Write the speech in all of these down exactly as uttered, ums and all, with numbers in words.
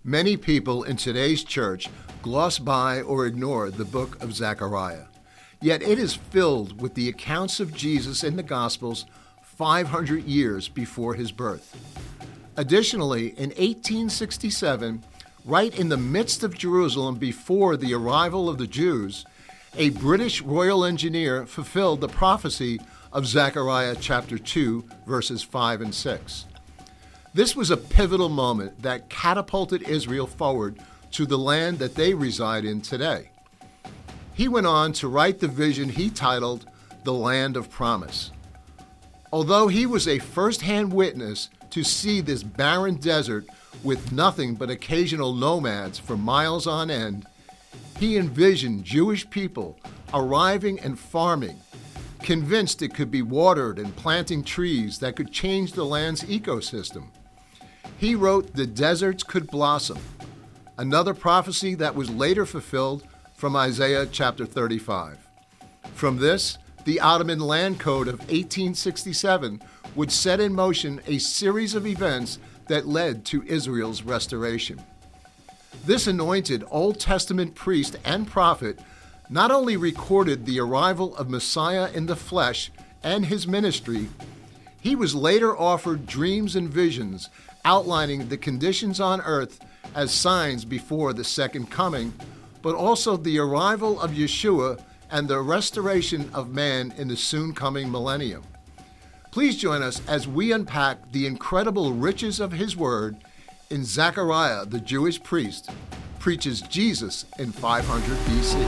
Many people in today's church gloss by or ignore the book of Zechariah. Yet it is filled with the accounts of Jesus in the Gospels five hundred years before his birth. Additionally, in eighteen sixty-seven, right in the midst of Jerusalem before the arrival of the Jews, a British royal engineer fulfilled the prophecy of Zechariah chapter two, verses five and six. This was a pivotal moment that catapulted Israel forward to the land that they reside in today. He went on to write the vision he titled The Land of Promise. Although he was a first-hand witness to see this barren desert with nothing but occasional nomads for miles on end, he envisioned Jewish people arriving and farming, convinced it could be watered and planting trees that could change the land's ecosystem. He wrote the deserts could blossom, another prophecy that was later fulfilled from Isaiah chapter thirty-five. From this, the Ottoman Land Code of eighteen sixty-seven would set in motion a series of events that led to Israel's restoration. This anointed Old Testament priest and prophet not only recorded the arrival of Messiah in the flesh and his ministry, he was later offered dreams and visions outlining the conditions on earth as signs before the second coming, but also the arrival of Yeshua and the restoration of man in the soon-coming millennium. Please join us as we unpack the incredible riches of his word in Zechariah, the Jewish priest, preaches Jesus in five hundred B C.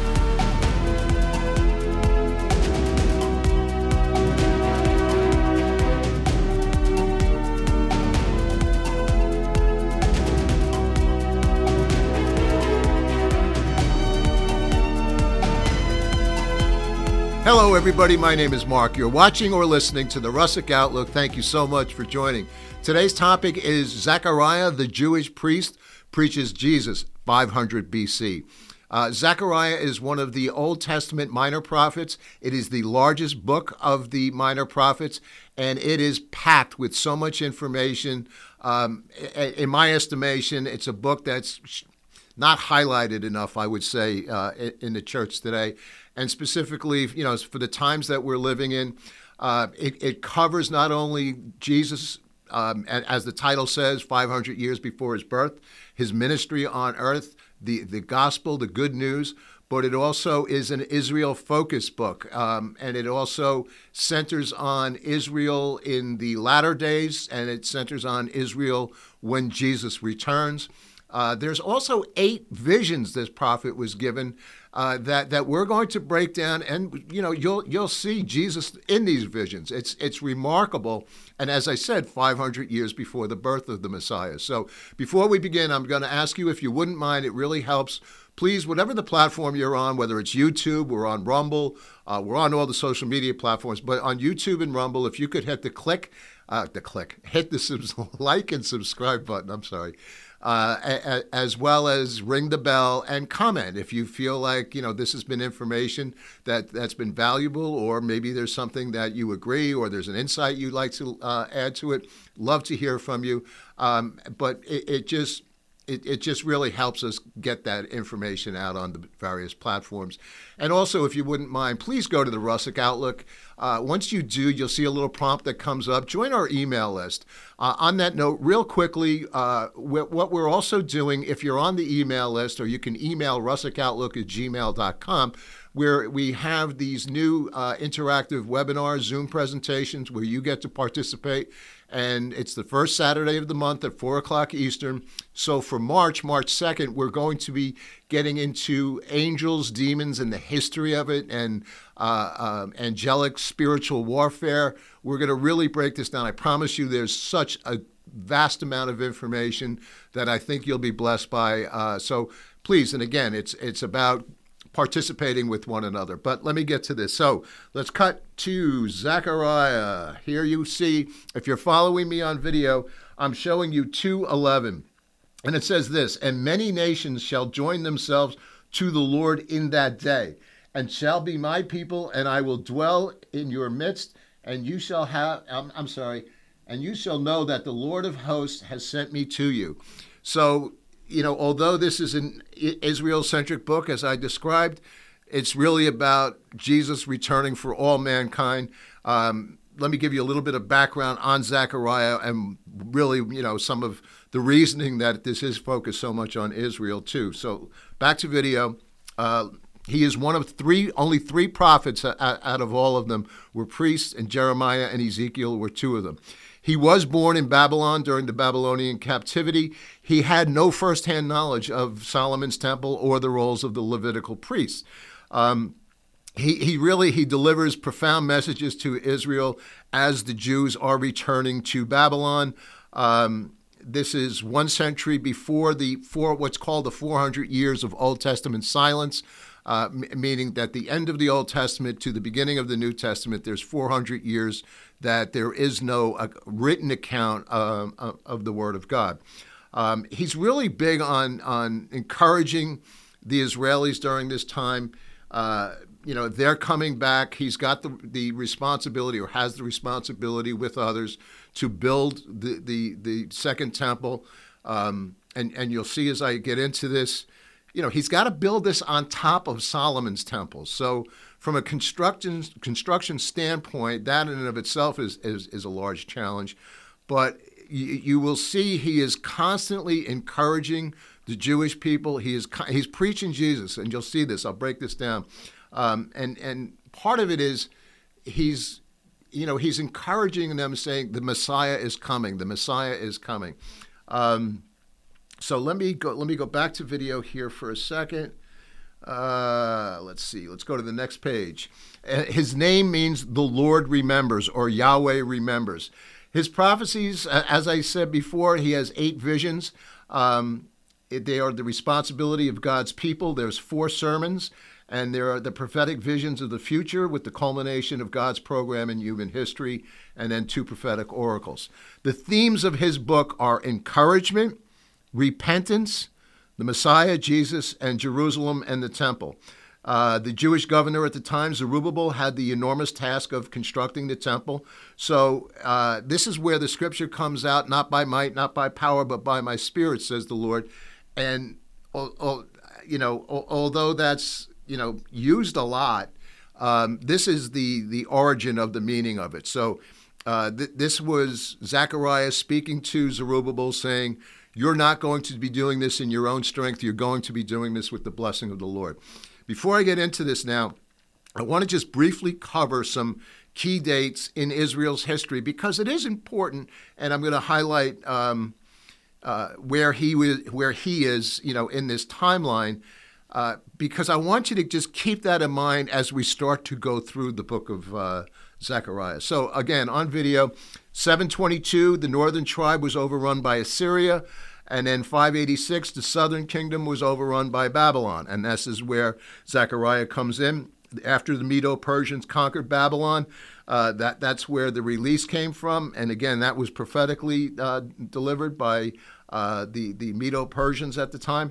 Hello, everybody. My name is Mark. You're watching or listening to the Russick Outlook. Thank you so much for joining. Today's topic is Zechariah, the Jewish priest, preaches Jesus, five hundred B C. Uh, Zechariah is one of the Old Testament minor prophets. It is the largest book of the minor prophets, and it is packed with so much information. Um, in my estimation, it's a book that's not highlighted enough, I would say, uh, in the church today. And specifically, you know, for the times that we're living in, uh, it, it covers not only Jesus, um, as the title says, five hundred years before his birth, his ministry on earth, the, the gospel, the good news, but it also is an Israel-focused book. Um, and it also centers on Israel in the latter days, and it centers on Israel when Jesus returns. Uh, there's also eight visions this prophet was given uh, that that we're going to break down, and you know you'll you'll see Jesus in these visions. It's it's remarkable, and as I said, five hundred years before the birth of the Messiah. So before we begin, I'm going to ask you if you wouldn't mind. It really helps. Please, whatever the platform you're on, whether it's YouTube, we're on Rumble, uh, we're on all the social media platforms, but on YouTube and Rumble, if you could hit the click, uh, the click, hit the subs- like and subscribe button. I'm sorry. Uh, a, a, as well as ring the bell and comment if you feel like, you know, this has been information that, that's been valuable, or maybe there's something that you agree, or there's an insight you'd like to uh, add to it. Love to hear from you. Um, but it, it just it, it just really helps us get that information out on the various platforms. And also, if you wouldn't mind, please go to the Russick Outlook. Uh, once you do, you'll see a little prompt that comes up. Join our email list. Uh, on that note, real quickly, uh, what we're also doing, if you're on the email list, or you can email russickoutlook at gmail dot com, where we have these new uh, interactive webinars, Zoom presentations, where you get to participate. And it's the first Saturday of the month at four o'clock Eastern. So for March, March second, we're going to be getting into angels, demons, and the history of it, and uh, uh, angelic spiritual warfare. We're going to really break this down. I promise you there's such a vast amount of information that I think you'll be blessed by. Uh, so please, and again, it's it's about participating with one another. But let me get to this. So let's cut to Zechariah. Here you see, if you're following me on video, I'm showing you two eleven. And it says this, "And many nations shall join themselves to the Lord in that day, and shall be my people, and I will dwell in your midst, and you shall have, I'm, I'm sorry, and you shall know that the Lord of hosts has sent me to you." So you know, although this is an Israel-centric book, as I described, it's really about Jesus returning for all mankind. Um, let me give you a little bit of background on Zechariah and really, you know, some of the reasoning that this is focused so much on Israel too. So back to video. Uh, he is one of three, only three prophets out of all of them were priests, and Jeremiah and Ezekiel were two of them. He was born in Babylon during the Babylonian captivity. He had no firsthand knowledge of Solomon's temple or the roles of the Levitical priests. Um, he, he really, he delivers profound messages to Israel as the Jews are returning to Babylon. Um, this is one century before the four, what's called the four hundred years of Old Testament silence, uh, m- meaning that the end of the Old Testament to the beginning of the New Testament, there's four hundred years that there is no uh, written account uh, of the Word of God. Um, he's really big on, on encouraging the Israelis during this time. Uh, you know, they're coming back. He's got the, the responsibility, or has the responsibility with others, to build the, the, the second temple. Um, and, and you'll see as I get into this, you know, he's got to build this on top of Solomon's temple. So from a construction construction standpoint, that in and of itself is, is, is a large challenge. But you, you will see he is constantly encouraging the Jewish people. He is he's preaching Jesus, and you'll see this. I'll break this down. Um, and and part of it is he's you know he's encouraging them, saying the Messiah is coming. The Messiah is coming. Um, so let me go. Let me go back to video here for a second. Uh, let's see. Let's go to the next page. Uh, his name means the Lord remembers, or Yahweh remembers. His prophecies, as I said before, he has eight visions. Um, they are the responsibility of God's people. There's four sermons, and there are the prophetic visions of the future with the culmination of God's program in human history, and then two prophetic oracles. The themes of his book are encouragement, repentance, the Messiah, Jesus, and Jerusalem and the temple. Uh, the Jewish governor at the time, Zerubbabel, had the enormous task of constructing the temple. So uh, this is where the scripture comes out, not by might, not by power, but by my spirit, says the Lord. And, you know, although that's, you know, used a lot, um, this is the, the origin of the meaning of it. So uh, th- this was Zechariah speaking to Zerubbabel, saying, you're not going to be doing this in your own strength. You're going to be doing this with the blessing of the Lord. Before I get into this now, I want to just briefly cover some key dates in Israel's history, because it is important, and I'm going to highlight um, uh, where he was, where he is, you know, in this timeline, uh, because I want you to just keep that in mind as we start to go through the book of uh, Zechariah. So again, on video, seven twenty-two, the northern tribe was overrun by Assyria. And then five eighty-six, the southern kingdom was overrun by Babylon. And this is where Zechariah comes in. After the Medo-Persians conquered Babylon, uh, that, that's where the release came from. And again, that was prophetically uh, delivered by uh, the, the Medo-Persians at the time.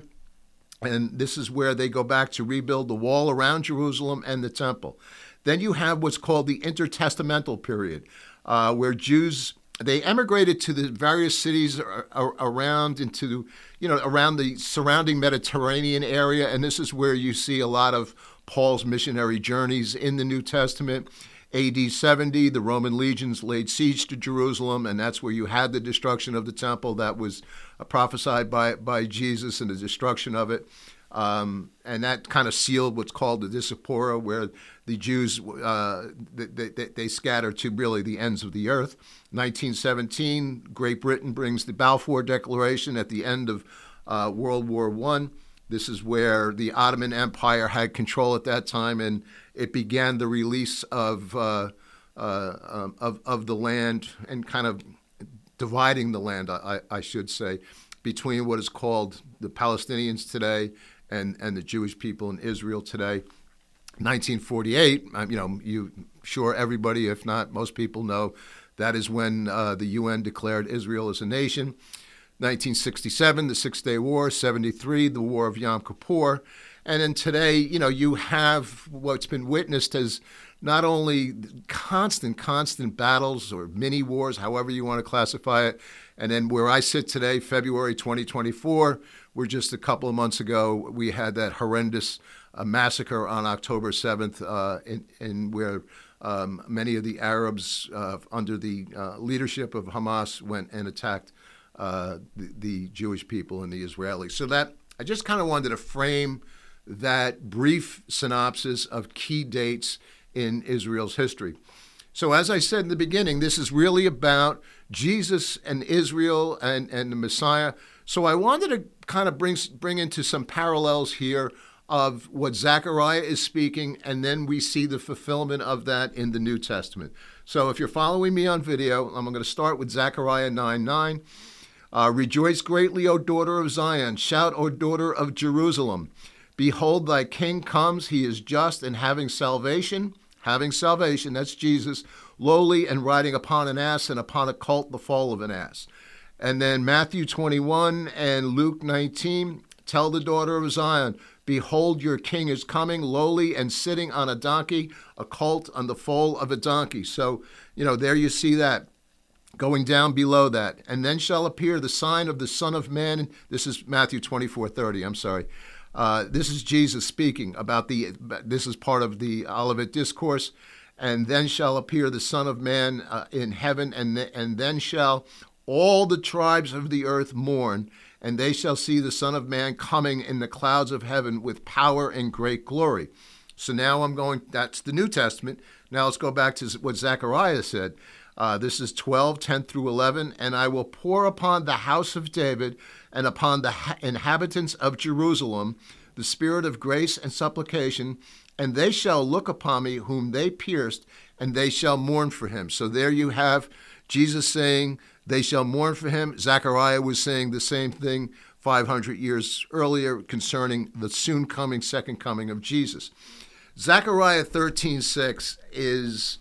And this is where they go back to rebuild the wall around Jerusalem and the temple. Then you have what's called the intertestamental period, uh, where Jews... they emigrated to the various cities around into, you know, around the surrounding Mediterranean area. And this is where you see a lot of Paul's missionary journeys in the New Testament. A D seventy, the Roman legions laid siege to Jerusalem, and that's where you had the destruction of the temple that was prophesied by, by Jesus, and the destruction of it. Um, and that kind of sealed what's called the Diaspora, where the Jews, uh, they, they, they scatter to really the ends of the earth. nineteen seventeen, Great Britain brings the Balfour Declaration at the end of uh, World War One. This is where the Ottoman Empire had control at that time, and it began the release of uh, uh, of, of the land, and kind of dividing the land, I, I should say, between what is called the Palestinians today and, and the Jewish people in Israel today. nineteen forty-eight, you know, you sure everybody, if not most people, know that is when uh, the U N declared Israel as a nation. nineteen sixty-seven, the Six-Day War. seventy-three, the War of Yom Kippur. And then today, you know, you have what's been witnessed as not only constant, constant battles or mini wars, however you want to classify it, and then where I sit today, February twenty twenty-four, we're just a couple of months ago, we had that horrendous uh, massacre on October seventh, uh, in, in where um, many of the Arabs uh, under the uh, leadership of Hamas went and attacked uh, the, the Jewish people and the Israelis. So that I just kind of wanted to frame that brief synopsis of key dates in Israel's history. So as I said in the beginning, this is really about Jesus and Israel and, and the Messiah. So I wanted to kind of bring, bring into some parallels here of what Zechariah is speaking, and then we see the fulfillment of that in the New Testament. So if you're following me on video, I'm going to start with Zechariah nine nine. Uh, Rejoice greatly, O daughter of Zion. Shout, O daughter of Jerusalem. Behold, thy king comes. He is just and having salvation. Having salvation, that's Jesus. Lowly and riding upon an ass, and upon a colt, the fall of an ass. And then Matthew twenty-one and Luke nineteen. Tell the daughter of Zion, behold, your king is coming, lowly and sitting on a donkey, a colt on the foal of a donkey. So, you know, there you see that. Going down below that, and then shall appear the sign of the Son of Man. This is Matthew twenty-four thirty, I'm sorry. Uh, this is Jesus speaking about the, this is part of the Olivet Discourse. And then shall appear the Son of Man uh, in heaven, and, th- and then shall all the tribes of the earth mourn, and they shall see the Son of Man coming in the clouds of heaven with power and great glory. So now I'm going, that's the New Testament. Now let's go back to what Zechariah said. Uh, this is twelve, ten through eleven. And I will pour upon the house of David and upon the ha- inhabitants of Jerusalem the spirit of grace and supplication, and they shall look upon me whom they pierced, and they shall mourn for him. So there you have Jesus saying they shall mourn for him. Zechariah was saying the same thing five hundred years earlier concerning the soon coming second coming of Jesus. Zechariah thirteen six is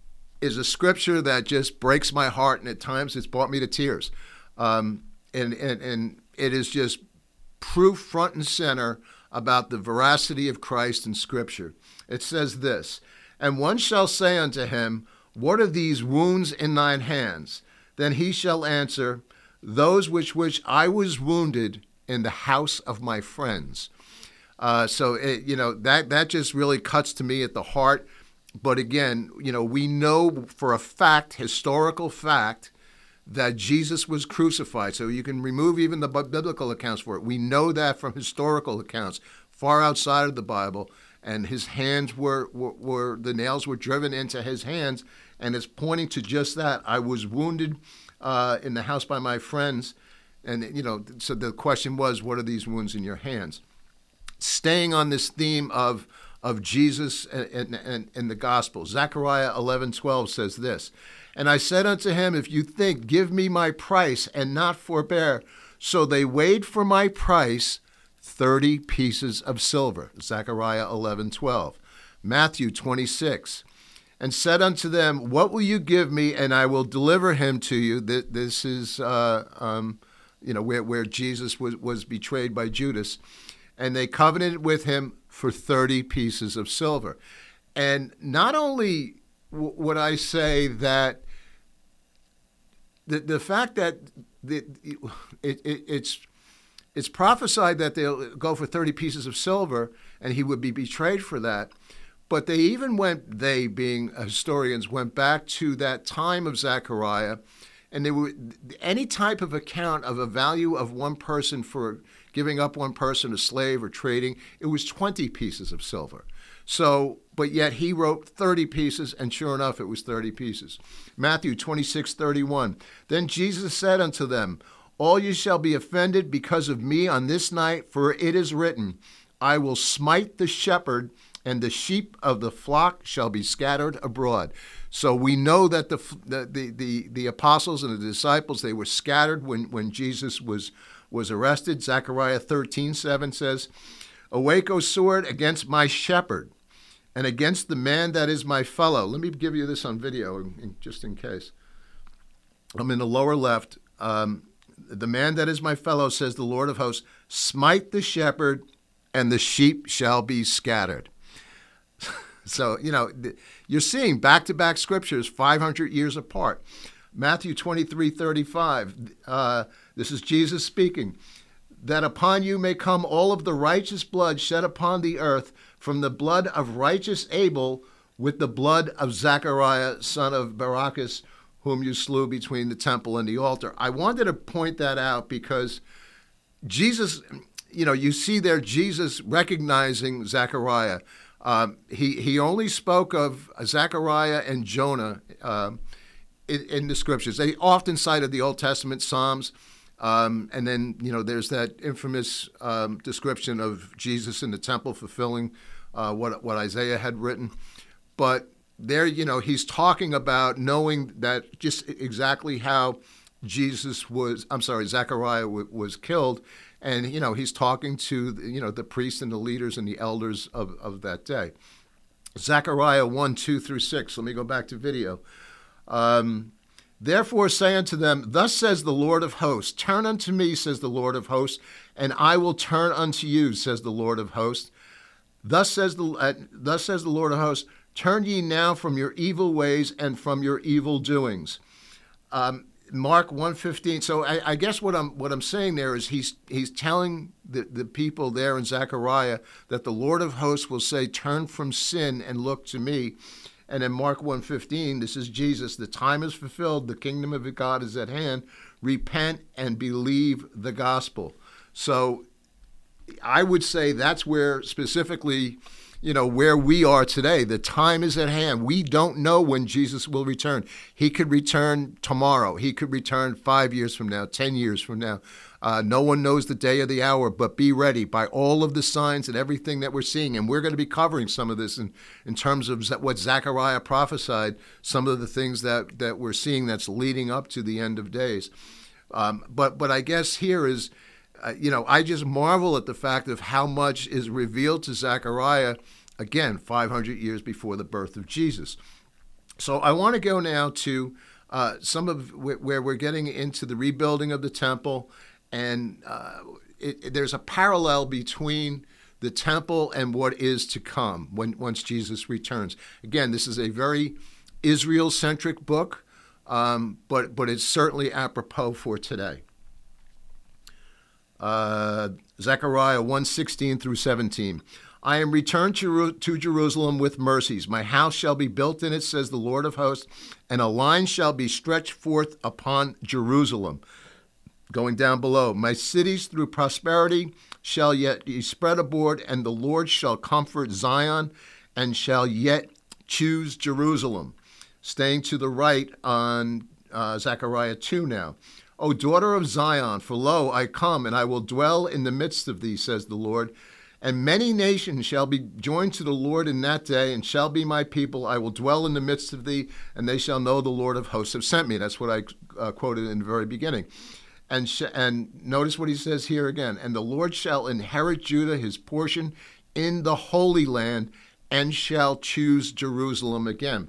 is a scripture that just breaks my heart, and at times it's brought me to tears. Um, and, and, and it is just proof front and center about the veracity of Christ in Scripture. It says this, and one shall say unto him, what are these wounds in thine hands? Then he shall answer, those which which I was wounded in the house of my friends. Uh, so, it, you know, that, that just really cuts to me at the heart. But again, you know, we know for a fact, historical fact, that Jesus was crucified. So you can remove even the biblical accounts for it. We know that from historical accounts, far outside of the Bible. And his hands were, were, were the nails were driven into his hands. And it's pointing to just that. I was wounded uh, in the house by my friends. And, you know, so the question was, what are these wounds in your hands? Staying on this theme of of Jesus and, and, and the gospel. Zechariah eleven twelve says this, and I said unto him, if you think, give me my price and not forbear. So they weighed for my price thirty pieces of silver. Zechariah eleven twelve. Matthew twenty-six, and said unto them, what will you give me, and I will deliver him to you. This is, uh, um, you know, where, where Jesus was, was betrayed by Judas. And they covenanted with him for thirty pieces of silver. And not only w- would I say that the the fact that the, it, it, it's it's prophesied that they'll go for thirty pieces of silver and he would be betrayed for that, but they even went, they being historians, went back to that time of Zechariah, and they were any type of account of a value of one person for giving up one person, a slave or trading, it was twenty pieces of silver. So, but yet he wrote thirty pieces, and sure enough, it was thirty pieces. Matthew twenty-six thirty-one. Then Jesus said unto them, all ye shall be offended because of me on this night, for it is written, I will smite the shepherd, and the sheep of the flock shall be scattered abroad. So we know that the the the, the apostles and the disciples, they were scattered when, when Jesus was was arrested. Zechariah thirteen seven says, awake, O sword, against my shepherd, and against the man that is my fellow. Let me give you this on video, just in case. I'm in the lower left. Um, the man that is my fellow, says the Lord of hosts, smite the shepherd, and the sheep shall be scattered. So, you know, you're seeing back-to-back scriptures five hundred years apart. Matthew twenty-three thirty-five, uh, this is Jesus speaking, that upon you may come all of the righteous blood shed upon the earth, from the blood of righteous Abel with the blood of Zechariah, son of Barachas, whom you slew between the temple and the altar. I wanted to point that out because Jesus, you know, you see there Jesus recognizing Zechariah. Um, he, he only spoke of Zechariah and Jonah um, in, in the scriptures. They often cited the Old Testament Psalms. Um, and then, you know, there's that infamous um, description of Jesus in the temple fulfilling uh, what, what Isaiah had written. But there, you know, he's talking about knowing that just exactly how Jesus was, I'm sorry, Zechariah w- was killed. And, you know, he's talking to, you know, the priests and the leaders and the elders of, of that day. Zechariah one, two through six. Let me go back to video. Um, Therefore say unto them, thus says the Lord of hosts, turn unto me, says the Lord of hosts, and I will turn unto you, says the Lord of hosts. Thus says the, uh, thus says the Lord of hosts, turn ye now from your evil ways and from your evil doings. Um, Mark one fifteen. So I, I guess what I'm what I'm saying there is he's he's telling the, the people there in Zechariah that the Lord of hosts will say, turn from sin and look to me. And in Mark one fifteen, this is Jesus, the time is fulfilled, the kingdom of God is at hand, repent and believe the gospel. So I would say that's where specifically, you know, where we are today. The time is at hand. We don't know when Jesus will return. He could return tomorrow. He could return five years from now, ten years from now. Uh, no one knows the day or the hour, but be ready by all of the signs and everything that we're seeing. And we're going to be covering some of this in, in terms of what Zechariah prophesied, some of the things that, that we're seeing that's leading up to the end of days. Um, but, but I guess here is, uh, you know, I just marvel at the fact of how much is revealed to Zechariah, again, five hundred years before the birth of Jesus. So I want to go now to uh, some of wh- where we're getting into the rebuilding of the temple. And uh, it, it, there's a parallel between the temple and what is to come when once Jesus returns. Again, this is a very Israel-centric book, um, but but it's certainly apropos for today. Uh, Zechariah one sixteen through seventeen. I am returned to, to Jerusalem with mercies. My house shall be built in it, says the Lord of hosts, and a line shall be stretched forth upon Jerusalem. Going down below, my cities through prosperity shall yet be spread abroad, and the Lord shall comfort Zion and shall yet choose Jerusalem. Staying to the right on uh, Zechariah two now. O daughter of Zion, for lo, I come, and I will dwell in the midst of thee, says the Lord. And many nations shall be joined to the Lord in that day, and shall be my people. I will dwell in the midst of thee, and they shall know the Lord of hosts have sent me. That's what I uh, quoted in the very beginning. And, sh- and notice what he says here again. And the Lord shall inherit Judah, his portion, in the Holy Land, and shall choose Jerusalem again.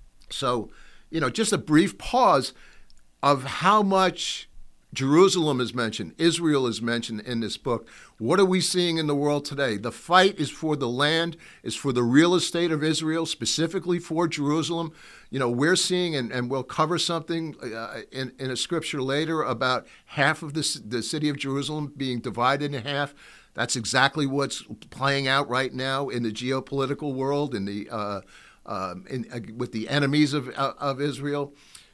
So, you know, just a brief pause of how much Jerusalem is mentioned, Israel is mentioned in this book. What are we seeing in the world today? The fight is for the land, is for the real estate of Israel, specifically for Jerusalem. You know, we're seeing, and, and we'll cover something uh, in, in a scripture later about half of this, the city of Jerusalem being divided in half. That's exactly what's playing out right now in the geopolitical world, in the uh, uh, in, uh, with the enemies of uh, of Israel.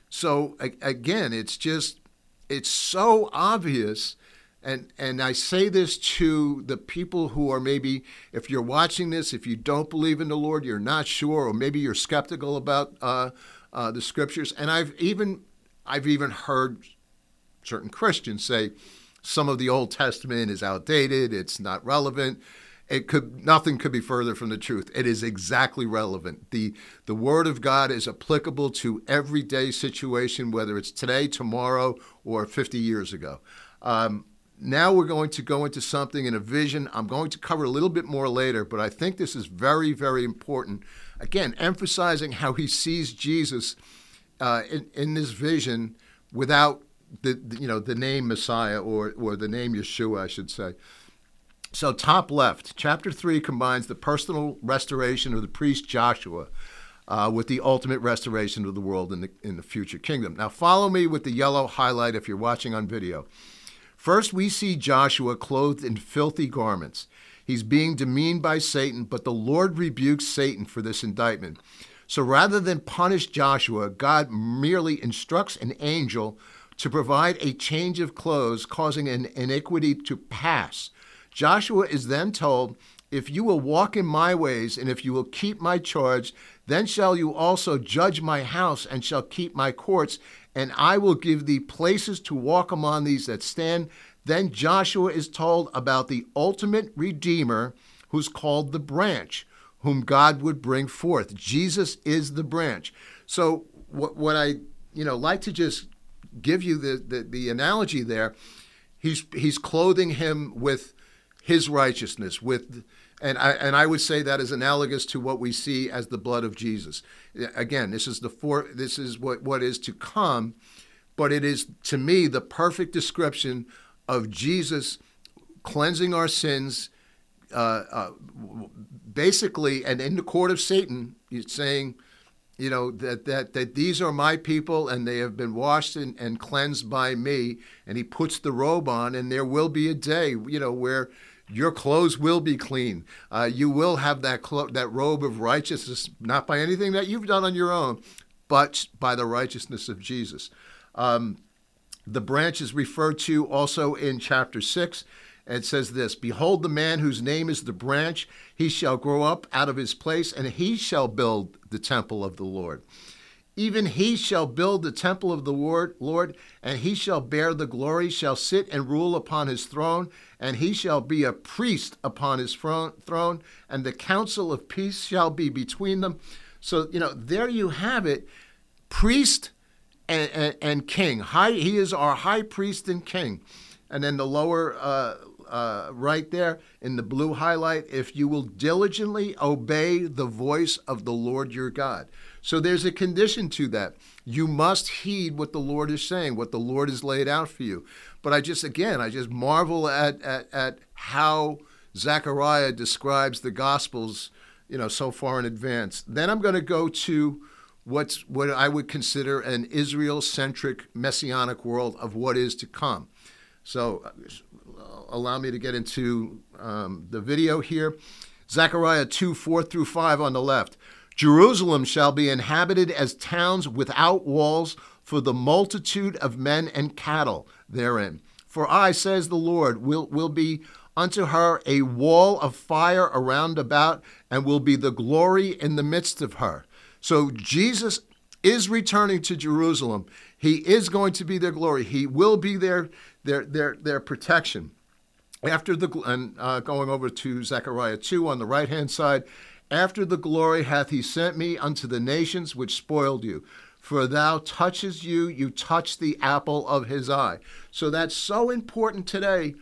So again, it's just it's so obvious. And and I say this to the people who are maybe, if you're watching this, if you don't believe in the Lord, you're not sure, or maybe you're skeptical about uh, uh, the scriptures. And I've even I've even heard certain Christians say some of the Old Testament is outdated, it's not relevant. It could nothing could be further from the truth. It is exactly relevant. The the Word of God is applicable to everyday situation, whether it's today, tomorrow, or fifty years ago. Um, Now we're going to go into something in a vision I'm going to cover a little bit more later, but I think this is very, very important. Again, emphasizing how he sees Jesus uh, in, in this vision without the, the you know the name Messiah or or the name Yeshua, I should say. So top left, chapter three combines the personal restoration of the priest Joshua uh, with the ultimate restoration of the world in the, in the future kingdom. Now follow me with the yellow highlight if you're watching on video. First, we see Joshua clothed in filthy garments. He's being demeaned by Satan, but the Lord rebukes Satan for this indictment. So rather than punish Joshua, God merely instructs an angel to provide a change of clothes, causing an iniquity to pass. Joshua is then told, if you will walk in my ways, and if you will keep my charge, then shall you also judge my house, and shall keep my courts, and I will give thee places to walk among these that stand. Then Joshua is told about the ultimate Redeemer, who's called the branch, whom God would bring forth. Jesus is the branch. So what, what I you know like to just give you the, the, the analogy there, he's he's clothing him with his righteousness, with and I and I would say that is analogous to what we see as the blood of Jesus. Again, this is the for this is what, what is to come, but it is to me the perfect description of Jesus cleansing our sins, uh, uh, basically, and in the court of Satan, he's saying, you know, that that that these are my people, and they have been washed and, and cleansed by me. And he puts the robe on, and there will be a day, you know, where your clothes will be clean. Uh, you will have that clo- that robe of righteousness, not by anything that you've done on your own, but by the righteousness of Jesus. Um, the branch is referred to also in chapter six. It says this, behold the man whose name is the branch, he shall grow up out of his place, and he shall build the temple of the Lord. Even he shall build the temple of the Lord, and he shall bear the glory, shall sit and rule upon his throne, and he shall be a priest upon his throne, and the counsel of peace shall be between them. So, you know, there you have it, priest and, and, and king. High, he is our high priest and king. And then the lower uh, uh, right there in the blue highlight, if you will diligently obey the voice of the Lord your God. So there's a condition to that. You must heed what the Lord is saying, what the Lord has laid out for you. But I just, again, I just marvel at at, at how Zechariah describes the Gospels, you know, so far in advance. Then I'm going to go to what's what I would consider an Israel-centric messianic world of what is to come. So uh, allow me to get into um, the video here. Zechariah two, four through five on the left. Jerusalem shall be inhabited as towns without walls for the multitude of men and cattle therein. For I, says the Lord, will, will be unto her a wall of fire around about, and will be the glory in the midst of her. So Jesus is returning to Jerusalem. He is going to be their glory. He will be their their their, their protection. After the and uh, going over to Zechariah two on the right hand side. After the glory hath he sent me unto the nations which spoiled you. For thou touches you, you touch the apple of his eye. So that's so important today.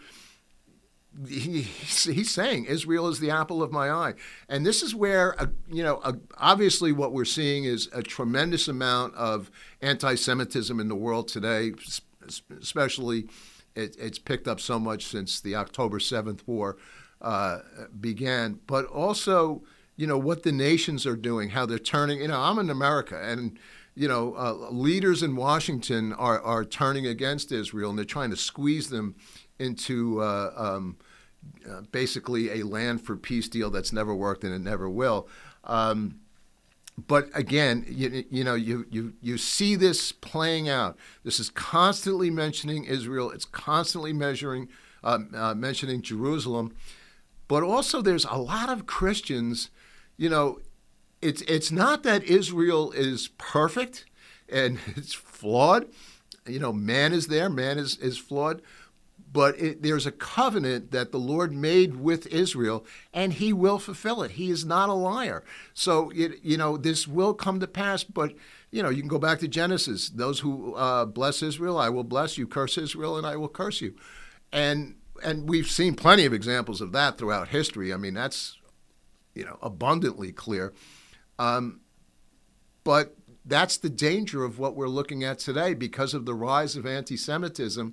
He, he's saying Israel is the apple of my eye. And this is where, uh, you know, uh, obviously what we're seeing is a tremendous amount of anti-Semitism in the world today, especially it, it's picked up so much since the October seventh war uh, began. But also, you know, what the nations are doing, how they're turning. You know, I'm in America, and, you know, uh, leaders in Washington are, are turning against Israel, and they're trying to squeeze them into uh, um, uh, basically a land for peace deal that's never worked and it never will. Um, but again, you, you know, you, you, you see this playing out. This is constantly mentioning Israel. It's constantly measuring, uh, uh, mentioning Jerusalem. But also there's a lot of Christians. You know, it's it's not that Israel is perfect and it's flawed. You know, man is there, man is, is flawed. But it, there's a covenant that the Lord made with Israel, and he will fulfill it. He is not a liar. So, it, you know, this will come to pass. But, you know, you can go back to Genesis. Those who uh, bless Israel, I will bless you. Curse Israel, and I will curse you. And and we've seen plenty of examples of that throughout history. I mean, that's, you know, abundantly clear. Um, but that's the danger of what we're looking at today because of the rise of anti-Semitism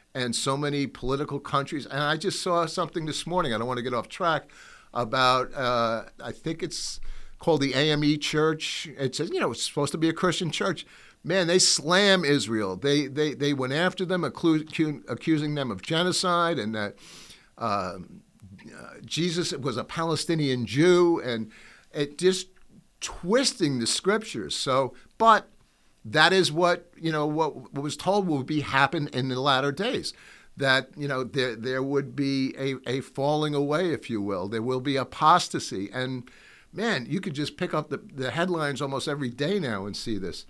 and so many political countries. And I just saw something this morning, I don't want to get off track, about, uh, I think it's called the A M E Church. It says, you know, it's supposed to be a Christian church. Man, they slam Israel. They they they went after them, accu- accusing them of genocide, and that uh, uh, Jesus was a Palestinian Jew, and it just twisting the scriptures. So, but that is what, you know, what, what was told will be happen in the latter days. That, you know, there there would be a, a falling away, if you will. There will be apostasy. And, man, you could just pick up the, the headlines almost every day now and see this.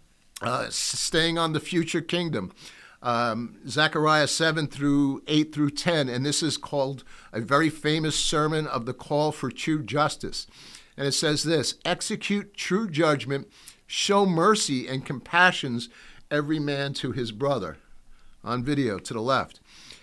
Uh, staying on the future kingdom. Um, Zechariah seven through eight through ten, and this is called a very famous sermon of the call for true justice. And it says this: execute true judgment, show mercy and compassions every man to his brother. On video to the left,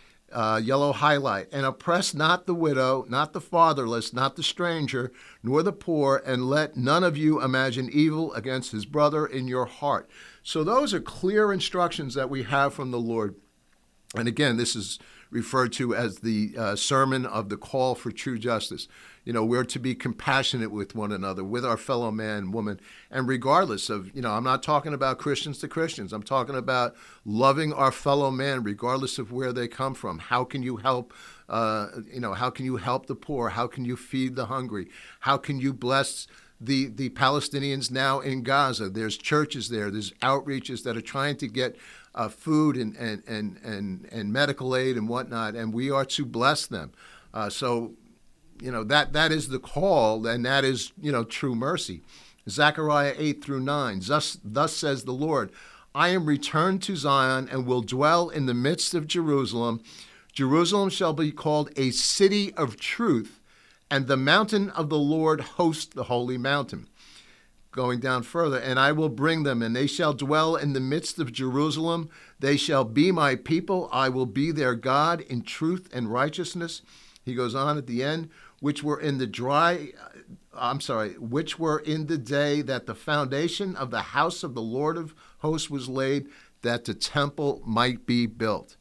uh, yellow highlight. And oppress not the widow, not the fatherless, not the stranger, nor the poor, and let none of you imagine evil against his brother in your heart. So those are clear instructions that we have from the Lord. And again, this is referred to as the uh, sermon of the call for true justice. You know, we're to be compassionate with one another, with our fellow man, woman, and regardless of, you know, I'm not talking about Christians to Christians. I'm talking about loving our fellow man, regardless of where they come from. How can you help, uh, you know, how can you help the poor? How can you feed the hungry? How can you bless the, the Palestinians now in Gaza? There's churches there. There's outreaches that are trying to get uh, food and, and, and, and, and medical aid and whatnot, and we are to bless them. Uh, so, you know, that that is the call, and that is, you know, true mercy. Zechariah eight through nine, thus, thus says the Lord, I am returned to Zion and will dwell in the midst of Jerusalem. Jerusalem shall be called a city of truth, and the mountain of the Lord host the holy mountain. Going down further, and I will bring them, and they shall dwell in the midst of Jerusalem. They shall be my people. I will be their God in truth and righteousness. He goes on at the end, which were in the dry, I'm sorry, which were in the day that the foundation of the house of the Lord of hosts was laid, that the temple might be built.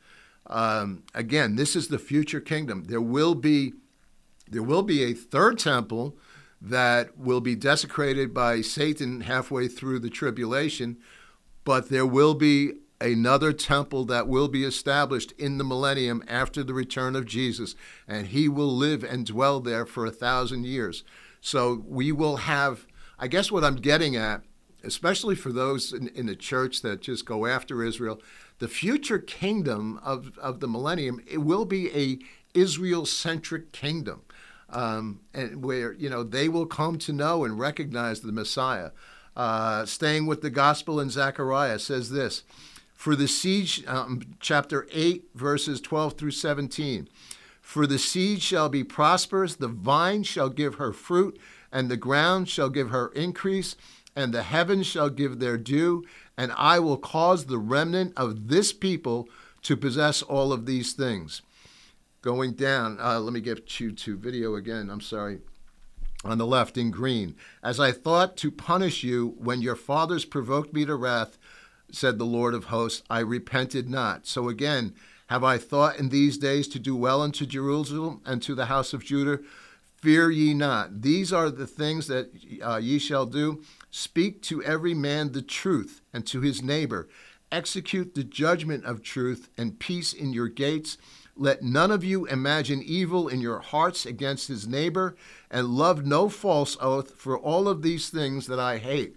Um, again, this is the future kingdom. There will be, there will be a third temple that will be desecrated by Satan halfway through the tribulation, but there will be another temple that will be established in the millennium after the return of Jesus, and he will live and dwell there for a thousand years. So we will have, I guess what I'm getting at, especially for those in, in the church that just go after Israel, the future kingdom of, of the millennium, it will be a Israel-centric kingdom. Um, and where, you know, they will come to know and recognize the Messiah. Uh, staying with the gospel in Zechariah says this, for the siege, um, chapter eight, verses twelve through seventeen, for the seed shall be prosperous, the vine shall give her fruit, and the ground shall give her increase, and the heavens shall give their dew, and I will cause the remnant of this people to possess all of these things. Going down, uh, let me get you to video again, I'm sorry. On the left in green, as I thought to punish you when your fathers provoked me to wrath, said the Lord of hosts, I repented not. So again, have I thought in these days to do well unto Jerusalem and to the house of Judah? Fear ye not. These are the things that uh, ye shall do. Speak to every man the truth, and to his neighbor. Execute the judgment of truth, and peace in your gates. Let none of you imagine evil in your hearts against his neighbor, and love no false oath, for all of these things that I hate.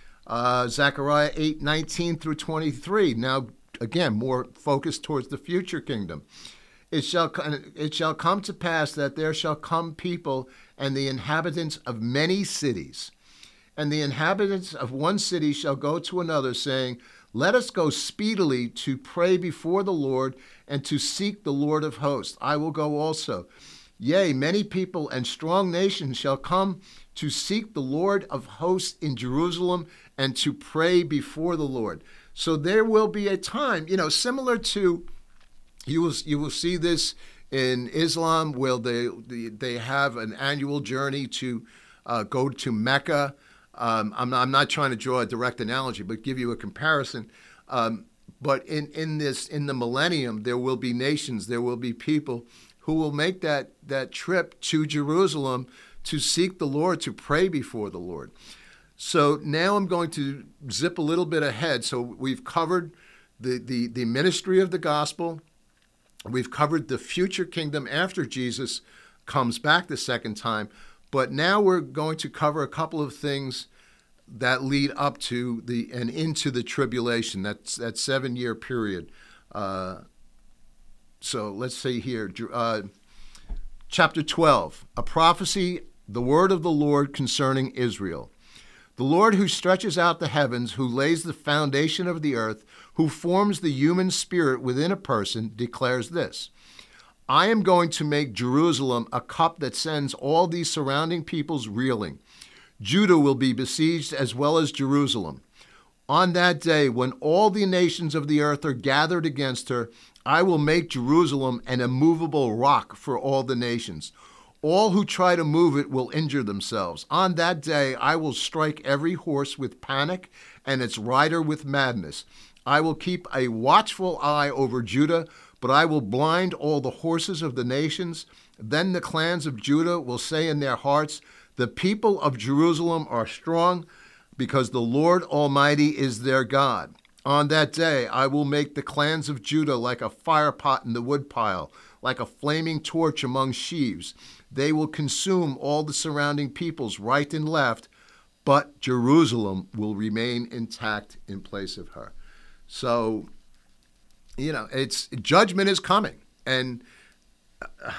Uh, Zechariah eight, nineteen through twenty-three, now again, more focused towards the future kingdom. It shall, it shall come to pass that there shall come people and the inhabitants of many cities, and the inhabitants of one city shall go to another, saying, let us go speedily to pray before the Lord and to seek the Lord of hosts. I will go also. Yea, many people and strong nations shall come to seek the Lord of hosts in Jerusalem and to pray before the Lord. So there will be a time, you know, similar to, you will, you will see this in Islam, where they, they have an annual journey to uh, go to Mecca. Um, I'm, not, I'm not trying to draw a direct analogy, but give you a comparison. Um, But in, in this, in the millennium, there will be nations, there will be people who will make that, that trip to Jerusalem to seek the Lord, to pray before the Lord. So now I'm going to zip a little bit ahead. So we've covered the, the, the ministry of the gospel. We've covered the future kingdom after Jesus comes back the second time. But now we're going to cover a couple of things that lead up to the and into the tribulation, that's that seven-year period. Uh, so let's say here, uh, chapter twelve, a prophecy, the word of the Lord concerning Israel. The Lord who stretches out the heavens, who lays the foundation of the earth, who forms the human spirit within a person, declares this: I am going to make Jerusalem a cup that sends all these surrounding peoples reeling. Judah will be besieged as well as Jerusalem. On that day, when all the nations of the earth are gathered against her, I will make Jerusalem an immovable rock for all the nations. All who try to move it will injure themselves. On that day, I will strike every horse with panic and its rider with madness. I will keep a watchful eye over Judah, but I will blind all the horses of the nations. Then the clans of Judah will say in their hearts, the people of Jerusalem are strong because the Lord Almighty is their God. On that day, I will make the clans of Judah like a fire pot in the woodpile, like a flaming torch among sheaves. They will consume all the surrounding peoples right and left, but Jerusalem will remain intact in place of her. So, you know, it's judgment is coming. And uh,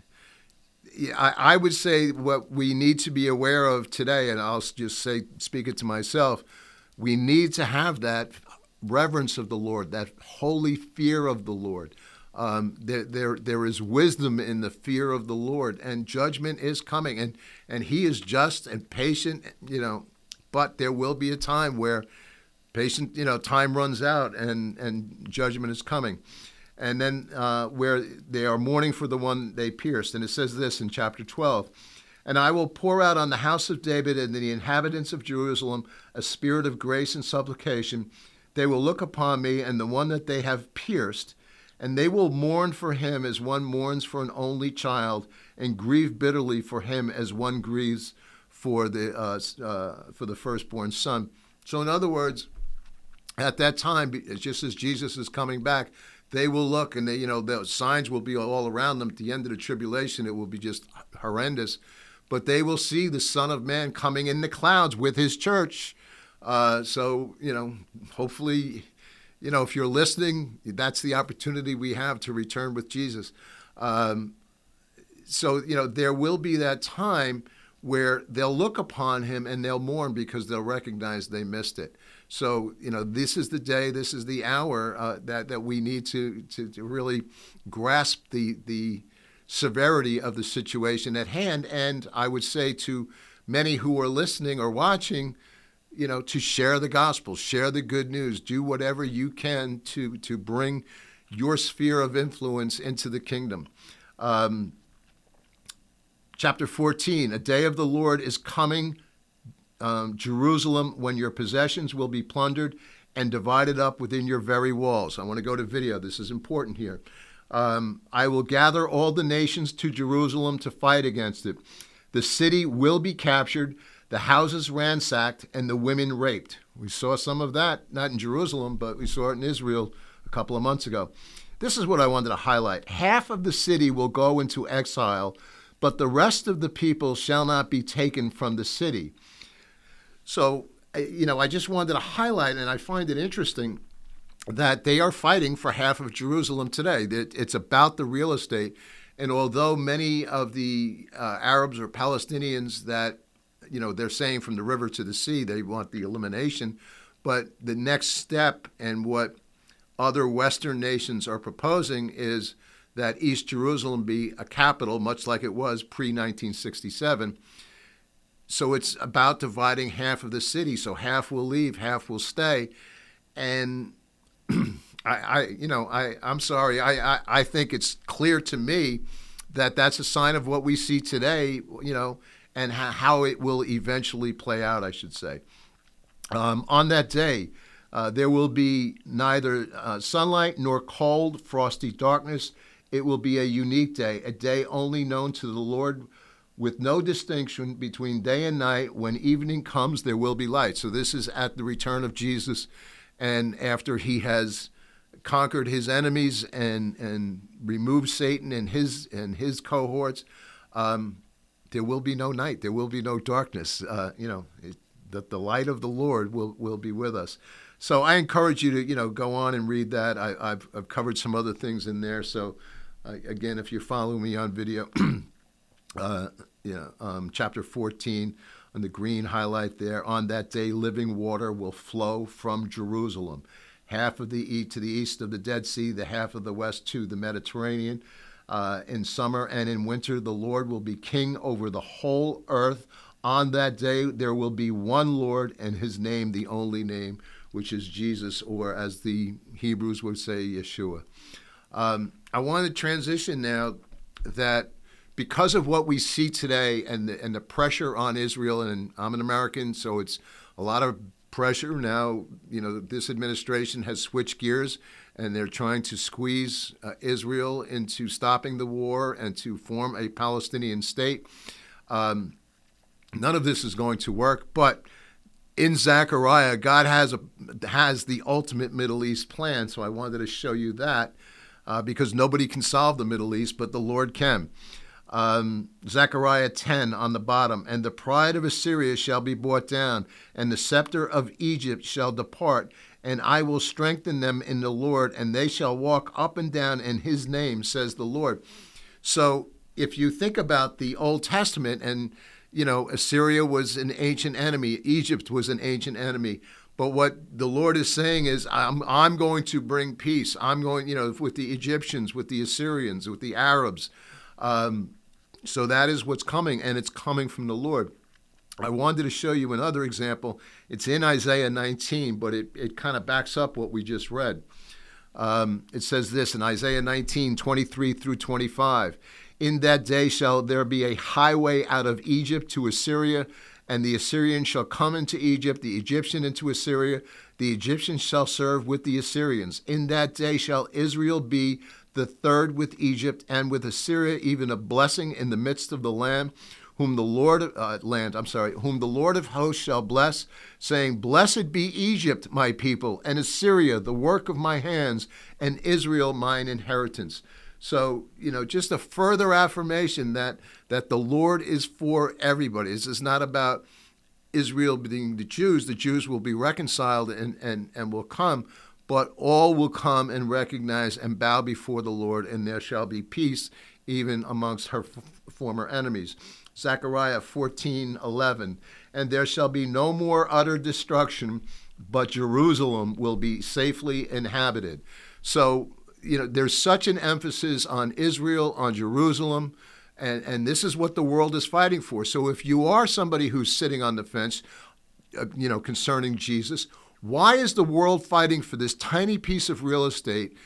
I, I would say what we need to be aware of today, and I'll just say, speak it to myself, we need to have that reverence of the Lord, that holy fear of the Lord. Um, there, there, there is wisdom in the fear of the Lord, and judgment is coming, and, and He is just and patient, you know, but there will be a time where patient, you know, time runs out and, and judgment is coming. And then uh, where they are mourning for the one they pierced. And it says this in chapter twelve, and I will pour out on the house of David and the inhabitants of Jerusalem a spirit of grace and supplication. They will look upon me and the one that they have pierced, and they will mourn for him as one mourns for an only child, and grieve bitterly for him as one grieves for the uh, uh, for the firstborn son. So in other words, at that time, just as Jesus is coming back, they will look, and they, you know, the signs will be all around them. At the end of the tribulation, it will be just horrendous. But they will see the Son of Man coming in the clouds with his church. Uh, so, you know, hopefully, you know, if you're listening, that's the opportunity we have to return with Jesus. Um, so, you know, there will be that time where they'll look upon him and they'll mourn because they'll recognize they missed it. So, you know, this is the day, this is the hour uh, that, that we need to, to, to really grasp the, the severity of the situation at hand. And I would say to many who are listening or watching, you know, to share the gospel, share the good news, do whatever you can to, to bring your sphere of influence into the kingdom. Um, chapter fourteen, a day of the Lord is coming, Um, Jerusalem, when your possessions will be plundered and divided up within your very walls. I want to go to video. This is important here. Um, I will gather all the nations to Jerusalem to fight against it. The city will be captured, the houses ransacked, and the women raped. We saw some of that, not in Jerusalem, but we saw it in Israel a couple of months ago. This is what I wanted to highlight. Half of the city will go into exile, but the rest of the people shall not be taken from the city. So, you know, I just wanted to highlight, and I find it interesting that they are fighting for half of Jerusalem today. It's about the real estate. And although many of the uh, Arabs or Palestinians that, you know, they're saying from the river to the sea, they want the elimination. But the next step and what other Western nations are proposing is that East Jerusalem be a capital, much like it was pre nineteen sixty-seven. So it's about dividing half of the city. So half will leave, half will stay. And I, I, you know, I, I'm sorry. I, I, I think it's clear to me that that's a sign of what we see today, you know, and how, how it will eventually play out, I should say. Um, on that day, Uh, there will be neither uh, sunlight nor cold, frosty darkness. It will be a unique day, a day only known to the Lord, with no distinction between day and night. When evening comes, there will be light. So this is at the return of Jesus, and after he has conquered his enemies and and removed Satan and his and his cohorts. Um, there will be no night. There will be no darkness. Uh, you know, it, that the light of the Lord will will be with us. So I encourage you to, you know, go on and read that. I, I've, I've covered some other things in there. So, uh, again, if you're following me on video, uh, yeah, um, chapter fourteen, on the green highlight there, on that day living water will flow from Jerusalem, half of the east to the east of the Dead Sea, the half of the west to the Mediterranean. Uh, in summer and in winter, the Lord will be king over the whole earth. On that day, there will be one Lord, and his name, the only name, which is Jesus, or as the Hebrews would say, Yeshua. Um, I want to transition now that because of what we see today and the, and the pressure on Israel, and I'm an American, so it's a lot of pressure now. You know, this administration has switched gears, and they're trying to squeeze uh, Israel into stopping the war and to form a Palestinian state. Um, none of this is going to work, but in Zechariah, God has a has the ultimate Middle East plan. So I wanted to show you that uh, because nobody can solve the Middle East, but the Lord can. Um, Zechariah ten on the bottom, and the pride of Assyria shall be brought down, and the scepter of Egypt shall depart, and I will strengthen them in the Lord, and they shall walk up and down in his name, says the Lord. So if you think about the Old Testament, and you know, Assyria was an ancient enemy, Egypt was an ancient enemy. But what the Lord is saying is, I'm, I'm going to bring peace. I'm going, you know, with the Egyptians, with the Assyrians, with the Arabs. Um, so that is what's coming, and it's coming from the Lord. I wanted to show you another example. It's in Isaiah nineteen, but it, it kind of backs up what we just read. Um, it says this in Isaiah nineteen, twenty-three through twenty-five. In that day shall there be a highway out of Egypt to Assyria, and the Assyrian shall come into Egypt, the Egyptian into Assyria. The Egyptians shall serve with the Assyrians. In that day shall Israel be the third with Egypt and with Assyria, even a blessing in the midst of the land, whom the Lord uh, land, I'm sorry, whom the Lord of hosts shall bless, saying, Blessed be Egypt, my people, and Assyria, the work of my hands, and Israel, mine inheritance. So, you know, just a further affirmation that that the Lord is for everybody. This is not about Israel being the Jews. The Jews will be reconciled and, and, and will come, but all will come and recognize and bow before the Lord, and there shall be peace even amongst her f- former enemies. Zechariah fourteen eleven, and there shall be no more utter destruction, but Jerusalem will be safely inhabited. So, you know, there's such an emphasis on Israel, on Jerusalem, and, and this is what the world is fighting for. So if you are somebody who's sitting on the fence, uh, you know, concerning Jesus, why is the world fighting for this tiny piece of real estate?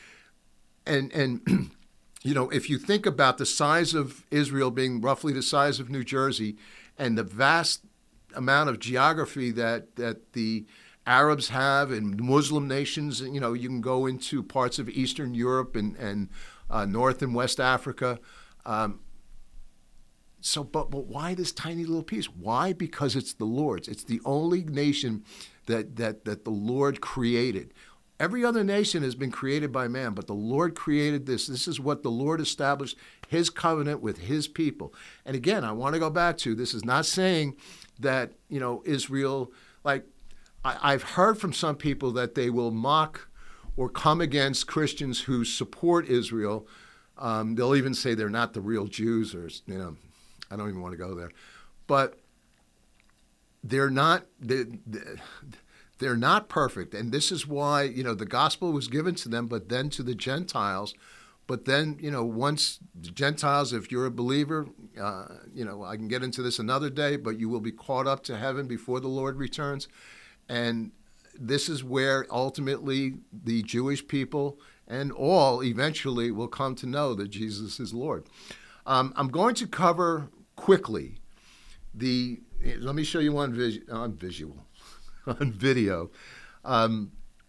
And, and you know, if you think about the size of Israel being roughly the size of New Jersey and the vast amount of geography that, that the Arabs have and Muslim nations, you know, you can go into parts of Eastern Europe and, and uh, North and West Africa. Um, so, but, but why this tiny little piece? Why? Because it's the Lord's. It's the only nation that, that, that the Lord created. Every other nation has been created by man, but the Lord created this. This is what the Lord established, his covenant with his people. And again, I want to go back to, this is not saying that, you know, Israel, like, I, I've heard from some people that they will mock or come against Christians who support Israel. Um, they'll even say they're not the real Jews, or, you know, I don't even want to go there. But they're not, they, they're not perfect. And this is why, you know, the gospel was given to them, but then to the Gentiles. But then, you know, once the Gentiles, if you're a believer, uh, you know, I can get into this another day, but you will be caught up to heaven before the Lord returns. And this is where ultimately the Jewish people and all eventually will come to know that Jesus is Lord. Um, I'm going to cover quickly the, let me show you on, vis, on visual, on video, um,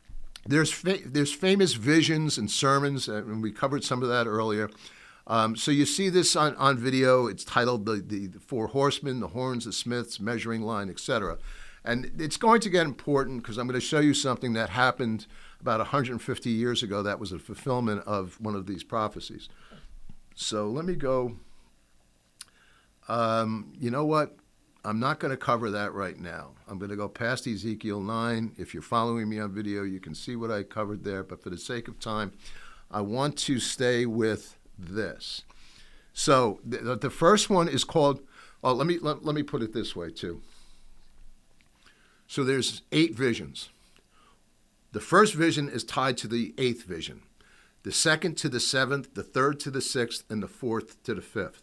there's fa- there's famous visions and sermons, and we covered some of that earlier. Um, so you see this on, on video. It's titled the, the, the Four Horsemen, the Horns, the Smiths, Measuring Line, et cetera. And it's going to get important because I'm going to show you something that happened about one hundred fifty years ago that was a fulfillment of one of these prophecies. So let me go. Um, you know what? I'm not going to cover that right now. I'm going to go past Ezekiel nine. If you're following me on video, you can see what I covered there. But for the sake of time, I want to stay with this. So the, the first one is called, oh, let me, let, let me put it this way too. So there's eight visions. The first vision is tied to the eighth vision, the second to the seventh, the third to the sixth, and the fourth to the fifth.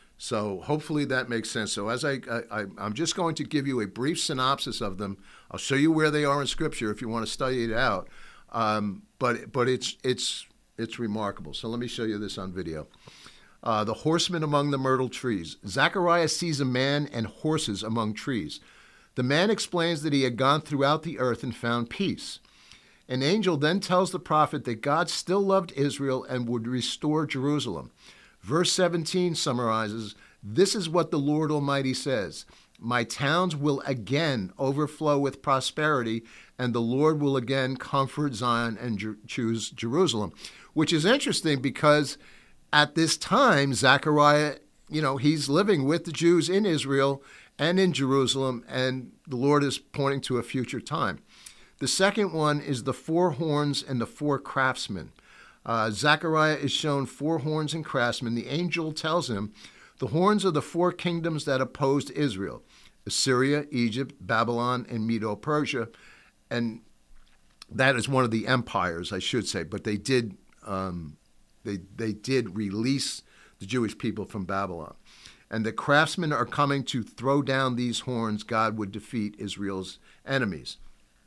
So hopefully that makes sense. So as I, I, I'm just going to give you a brief synopsis of them. I'll show you where they are in Scripture if you want to study it out. Um, but but it's it's it's remarkable. So let me show you this on video. Uh, the horsemen among the myrtle trees. Zechariah sees a man and horses among trees. The man explains that he had gone throughout the earth and found peace. An angel then tells the prophet that God still loved Israel and would restore Jerusalem. Verse seventeen summarizes, "This is what the Lord Almighty says. My towns will again overflow with prosperity, and the Lord will again comfort Zion and Jer- choose Jerusalem," which is interesting because at this time, Zechariah, you know, he's living with the Jews in Israel and in Jerusalem, and the Lord is pointing to a future time. The second one is the four horns and the four craftsmen. Uh, Zechariah is shown four horns and craftsmen. The angel tells him the horns are the four kingdoms that opposed Israel: Assyria, Egypt, Babylon, and Medo-Persia. And that is one of the empires, I should say, but they did um, they they did release the Jewish people from Babylon. And the craftsmen are coming to throw down these horns. God would defeat Israel's enemies.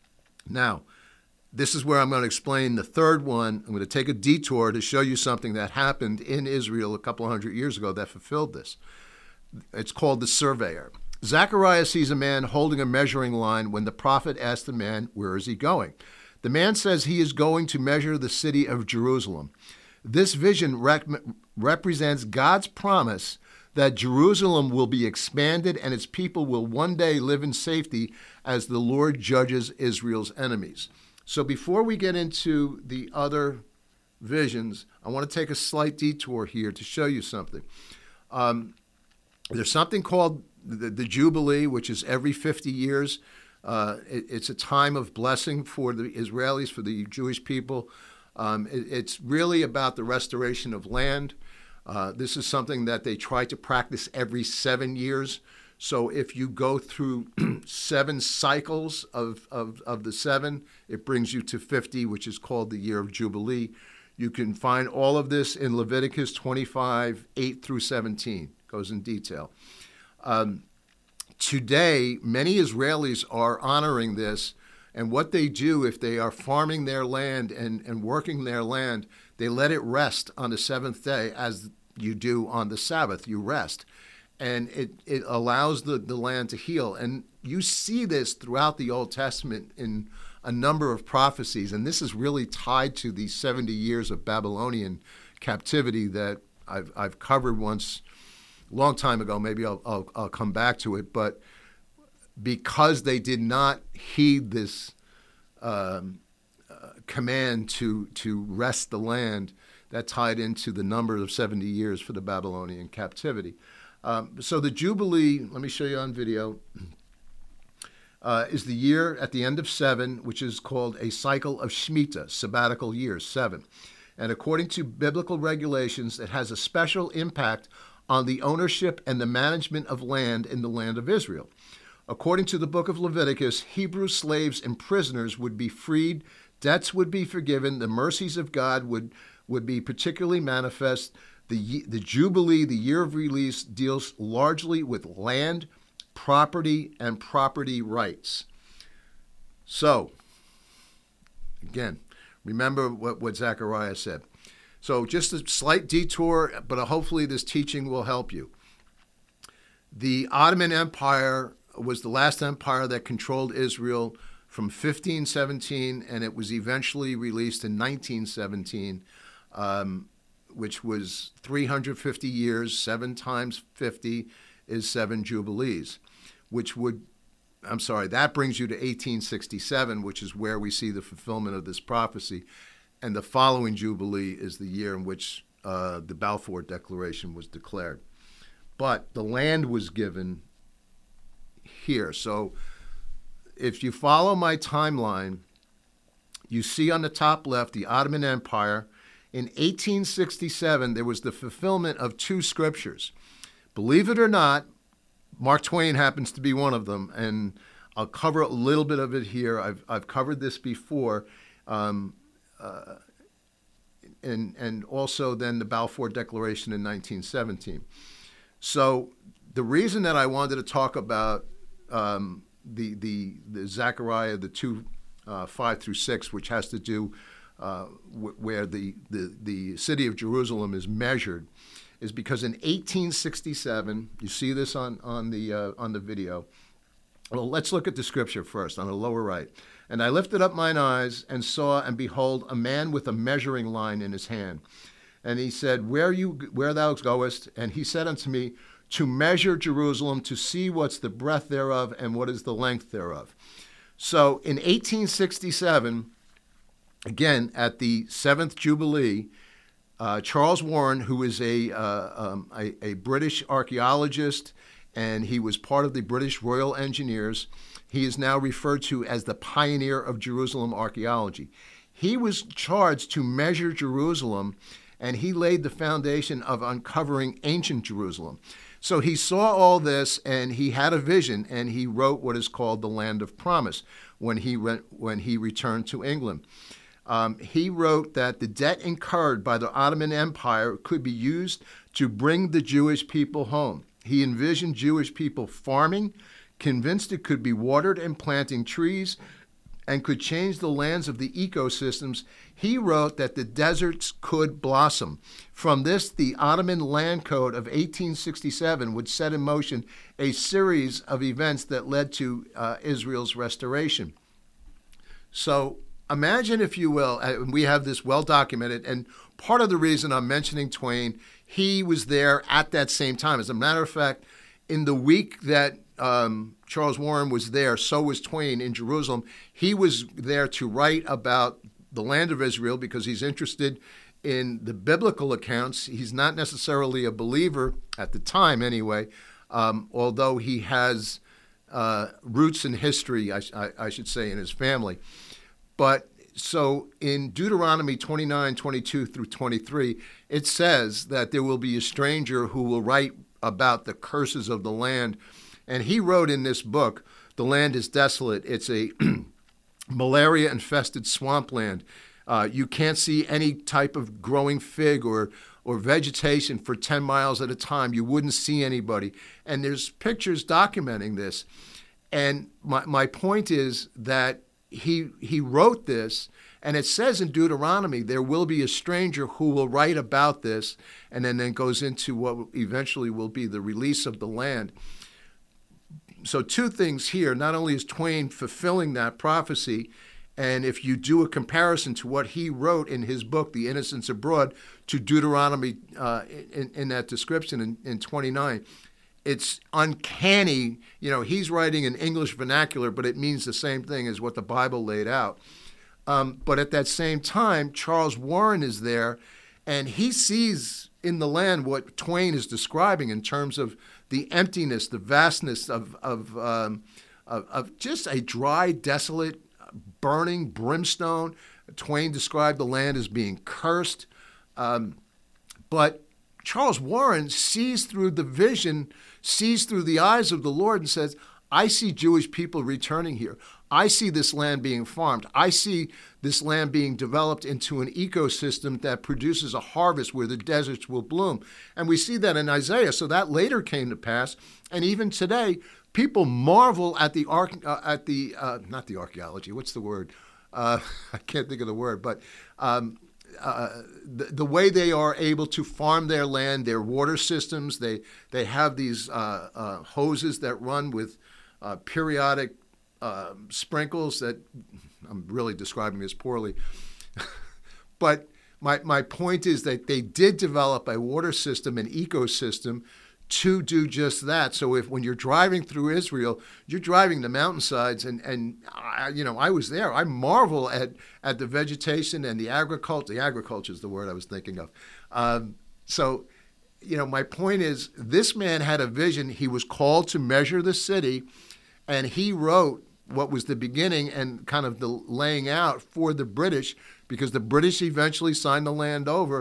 Now, this is where I'm going to explain the third one. I'm going to take a detour to show you something that happened in Israel a couple hundred years ago that fulfilled this. It's called the surveyor. Zechariah sees a man holding a measuring line when the prophet asks the man, where is he going? The man says he is going to measure the city of Jerusalem. This vision rec- represents God's promise that Jerusalem will be expanded and its people will one day live in safety as the Lord judges Israel's enemies. So before we get into the other visions, I want to take a slight detour here to show you something. Um, there's something called the, the Jubilee, which is every fifty years. Uh, it, it's a time of blessing for the Israelis, for the Jewish people. Um, it, it's really about the restoration of land. Uh, this is something that they try to practice every seven years. So if you go through seven cycles of, of, of the seven, it brings you to fifty, which is called the year of Jubilee. You can find all of this in Leviticus twenty-five, eight through seventeen. Goes in detail. Um, today, many Israelis are honoring this, and what they do if they are farming their land and, and working their land, they let it rest on the seventh day as you do on the Sabbath. You rest. And it, it allows the, the land to heal. And you see this throughout the Old Testament in a number of prophecies. And this is really tied to the seventy years of Babylonian captivity that I've, I've covered once a long time ago. Maybe I'll, I'll, I'll come back to it. But because they did not heed this um, uh, command to, to rest the land, that tied into the number of seventy years for the Babylonian captivity. Um, so the Jubilee, let me show you on video, uh, is the year at the end of seven, which is called a cycle of Shemitah, sabbatical years, seven. And according to biblical regulations, it has a special impact on the ownership and the management of land in the land of Israel. According to the book of Leviticus, Hebrew slaves and prisoners would be freed, debts would be forgiven, the mercies of God would, would be particularly manifest. The, the Jubilee, the year of release, deals largely with land, property, and property rights. So, again, remember what, what Zechariah said. So just a slight detour, but hopefully this teaching will help you. The Ottoman Empire was the last empire that controlled Israel from fifteen seventeen, and it was eventually released in nineteen seventeen, um, which was three hundred fifty years. Seven times fifty is seven jubilees, which would, I'm sorry, that brings you to eighteen sixty-seven, which is where we see the fulfillment of this prophecy. And the following jubilee is the year in which uh, the Balfour Declaration was declared. But the land was given here. So if you follow my timeline, you see on the top left the Ottoman Empire. In eighteen sixty-seven, there was the fulfillment of two scriptures. Believe it or not, Mark Twain happens to be one of them, and I'll cover a little bit of it here. I've I've covered this before, um, uh, and and also then the Balfour Declaration in nineteen seventeen. So the reason that I wanted to talk about um, the the the Zechariah, the two uh, five through six, which has to do uh, w- where the, the the city of Jerusalem is measured, is because in eighteen sixty-seven, you see this on on the uh, on the video. Well, let's look at the scripture first on the lower right. And I lifted up mine eyes and saw, and behold, a man with a measuring line in his hand. And he said, Where you where thou goest? And he said unto me, To measure Jerusalem, to see what's the breadth thereof and what is the length thereof. So in eighteen sixty-seven, again at the seventh Jubilee, Uh, Charles Warren, who is a, uh, um, a, a British archaeologist, and he was part of the British Royal Engineers. He is now referred to as the pioneer of Jerusalem archaeology. He was charged to measure Jerusalem, and he laid the foundation of uncovering ancient Jerusalem. So he saw all this, and he had a vision, and he wrote what is called the Land of Promise when he went, when he returned to England. Um, he wrote that the debt incurred by the Ottoman Empire could be used to bring the Jewish people home. He envisioned Jewish people farming, convinced it could be watered and planting trees, and could change the lands of the ecosystems. He wrote that the deserts could blossom. From this, the Ottoman Land Code of eighteen sixty-seven would set in motion a series of events that led to uh, Israel's restoration. So, imagine, if you will, we have this well documented, and part of the reason I'm mentioning Twain, he was there at that same time. As a matter of fact, in the week that um, Charles Warren was there, so was Twain in Jerusalem. He was there to write about the land of Israel because he's interested in the biblical accounts. He's not necessarily a believer at the time anyway, um, although he has uh, roots in history, I, I, I should say, in his family. But so in Deuteronomy twenty-nine, twenty-two through twenty-three, it says that there will be a stranger who will write about the curses of the land. And he wrote in this book, The Land is Desolate. It's a malaria-infested swampland. Uh, you can't see any type of growing fig or, or vegetation for ten miles at a time. You wouldn't see anybody. And there's pictures documenting this. And my, my point is that He he wrote this, and it says in Deuteronomy, there will be a stranger who will write about this, and then, then goes into what eventually will be the release of the land. So two things here. Not only is Twain fulfilling that prophecy, and if you do a comparison to what he wrote in his book, The Innocents Abroad, to Deuteronomy uh, in, in that description in, in twenty-nine, it's uncanny. You know, he's writing in English vernacular, but it means the same thing as what the Bible laid out. Um, but at that same time, Charles Warren is there, and he sees in the land what Twain is describing in terms of the emptiness, the vastness of of, um, of, of just a dry, desolate, burning brimstone. Twain described the land as being cursed. Um, but Charles Warren sees through the vision, sees through the eyes of the Lord and says, I see Jewish people returning here. I see this land being farmed. I see this land being developed into an ecosystem that produces a harvest where the deserts will bloom. And we see that in Isaiah. So that later came to pass. And even today, people marvel at the, arch- uh, at the uh, not the archaeology, what's the word? Uh, I can't think of the word, but um, Uh, the, the way they are able to farm their land, their water systems. They they have these uh, uh, hoses that run with uh, periodic uh, sprinkles that I'm really describing this poorly. But my, my point is that they did develop a water system, an ecosystem, to do just that. So if when you're driving through Israel, you're driving the mountainsides, and and I, you know, I was there. I marvel at at the vegetation and the agriculture. The agriculture is the word I was thinking of. Um, so, you know, my point is, this man had a vision. He was called to measure the city, and he wrote what was the beginning and kind of the laying out for the British, because the British eventually signed the land over.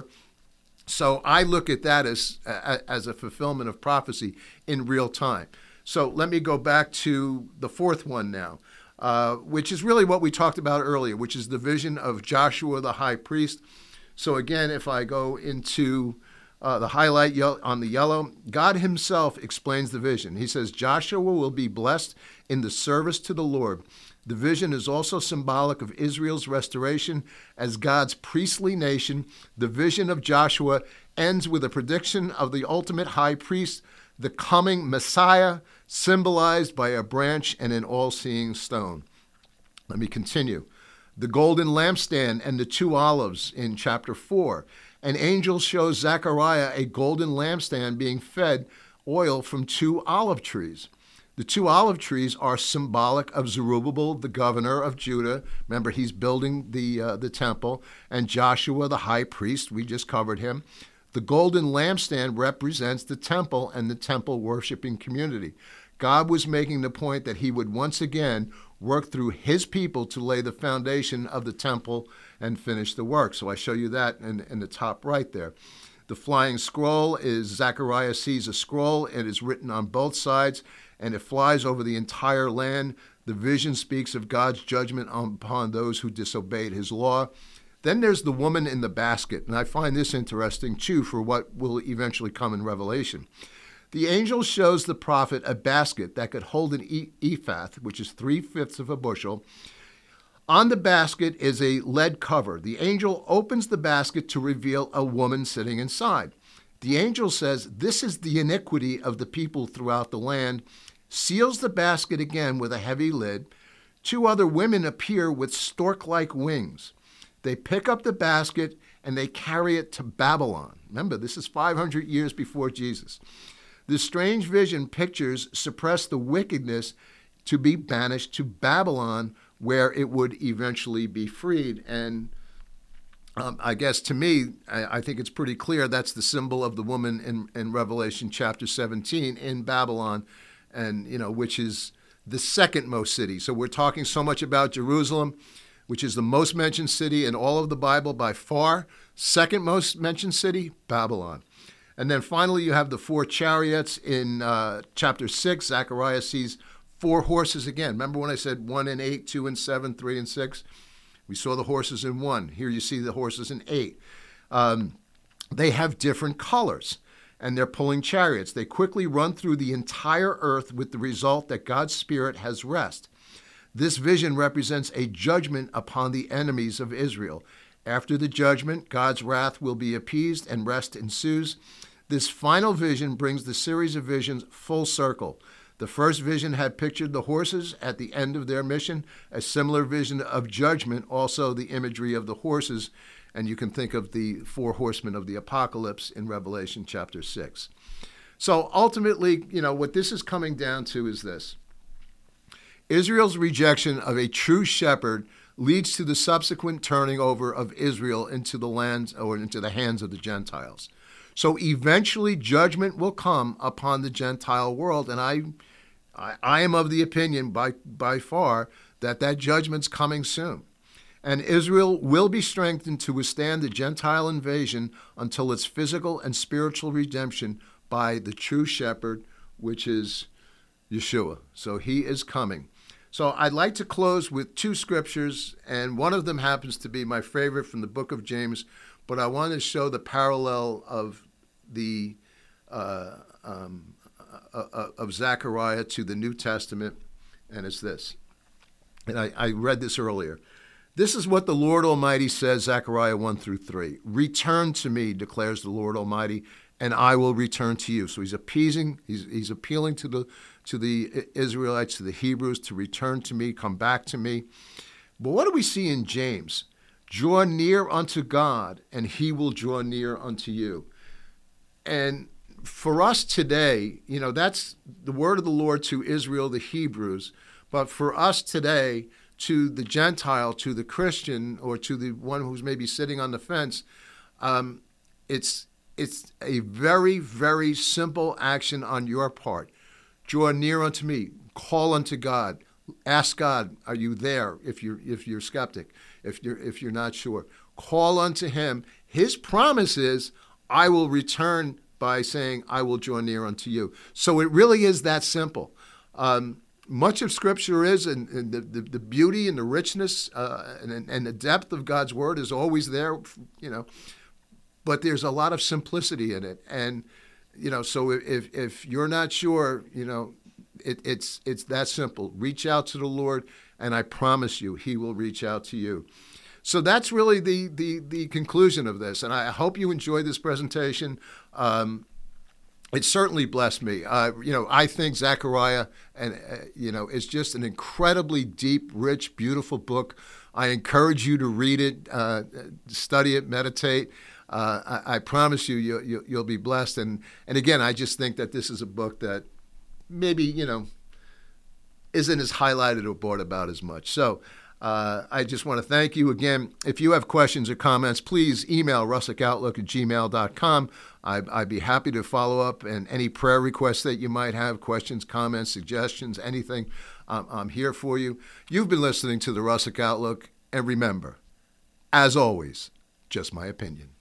So I look at that as as a fulfillment of prophecy in real time. So let me go back to the fourth one now, uh, which is really what we talked about earlier, which is the vision of Joshua the high priest. So again, if I go into uh, the highlight ye- on the yellow, God himself explains the vision. He says, Joshua will be blessed in the service to the Lord. The vision is also symbolic of Israel's restoration as God's priestly nation. The vision of Joshua ends with a prediction of the ultimate high priest, the coming Messiah, symbolized by a branch and an all-seeing stone. Let me continue. The golden lampstand and the two olives in chapter four. An angel shows Zechariah a golden lampstand being fed oil from two olive trees. The two olive trees are symbolic of Zerubbabel, the governor of Judah. Remember, he's building the uh, the temple, and Joshua, the high priest. We just covered him. The golden lampstand represents the temple and the temple worshiping community. God was making the point that he would once again work through his people to lay the foundation of the temple and finish the work. So I show you that in, in the top right there. The flying scroll is Zechariah sees a scroll. It is written on both sides, and it flies over the entire land. The vision speaks of God's judgment upon those who disobeyed his law. Then there's the woman in the basket, and I find this interesting too for what will eventually come in Revelation. The angel shows the prophet a basket that could hold an ephah, which is three-fifths of a bushel. On the basket is a lead cover. The angel opens the basket to reveal a woman sitting inside. The angel says, this is the iniquity of the people throughout the land, seals the basket again with a heavy lid. Two other women appear with stork-like wings. They pick up the basket and they carry it to Babylon. Remember, this is five hundred years before Jesus. This strange vision pictures suppress the wickedness to be banished to Babylon, where it would eventually be freed. And Um, I guess to me, I, I think it's pretty clear that's the symbol of the woman in, in Revelation chapter seventeen in Babylon, and you know, which is the second most city. So we're talking so much about Jerusalem, which is the most mentioned city in all of the Bible by far. Second most mentioned city, Babylon. And then finally, you have the four chariots in uh, chapter six. Zechariah sees four horses again. Remember when I said one and eight, two and seven, three and six? We saw the horses in one. Here you see the horses in eight. Um, they have different colors, and they're pulling chariots. They quickly run through the entire earth with the result that God's Spirit has rest. This vision represents a judgment upon the enemies of Israel. After the judgment, God's wrath will be appeased and rest ensues. This final vision brings the series of visions full circle. The first vision had pictured the horses at the end of their mission. A similar vision of judgment, also the imagery of the horses, and you can think of the four horsemen of the apocalypse in Revelation chapter six. So ultimately, you know, what this is coming down to is this. Israel's rejection of a true shepherd leads to the subsequent turning over of Israel into the lands or into the hands of the Gentiles. So eventually judgment will come upon the Gentile world, and I I, I am of the opinion by, by far that that judgment's coming soon. And Israel will be strengthened to withstand the Gentile invasion until its physical and spiritual redemption by the true shepherd, which is Yeshua. So he is coming. So I'd like to close with two scriptures, and one of them happens to be my favorite from the book of James, but I want to show the parallel of the uh, um, uh, of Zechariah to the New Testament, and it's this. And I, I read this earlier. This is what the Lord Almighty says, Zechariah one through three. Return to me, declares the Lord Almighty, and I will return to you. So he's appeasing, he's, he's appealing to the to the Israelites, to the Hebrews, to return to me, come back to me. But what do we see in James? Draw near unto God, and he will draw near unto you. And for us today, you know, that's the word of the Lord to Israel, the Hebrews. But for us today, to the Gentile, to the Christian, or to the one who's maybe sitting on the fence, um, it's it's a very, very simple action on your part. Draw near unto me. Call unto God. Ask God, are you there? If you're if you're skeptic, if you're if you're not sure, call unto him. His promise is, I will return by saying, I will draw near unto you. So it really is that simple. Um, much of Scripture is, and, and the, the, the beauty and the richness uh, and, and the depth of God's Word is always there, you know, but there's a lot of simplicity in it. And, you know, so if if you're not sure, you know, it, it's it's that simple. Reach out to the Lord, and I promise you, he will reach out to you. So that's really the, the, the conclusion of this, and I hope you enjoyed this presentation. Um, it certainly blessed me. Uh, you know, I think Zechariah, and uh, you know, is just an incredibly deep, rich, beautiful book. I encourage you to read it, uh, study it, meditate. Uh, I, I promise you, you, you, you'll be blessed. And and again, I just think that this is a book that maybe, you know, isn't as highlighted or brought about as much. So. Uh, I just want to thank you again. If you have questions or comments, please email russick outlook at gmail dot com. I'd, I'd be happy to follow up, and any prayer requests that you might have, questions, comments, suggestions, anything, um, I'm here for you. You've been listening to the Russick Outlook, and remember, as always, just my opinion.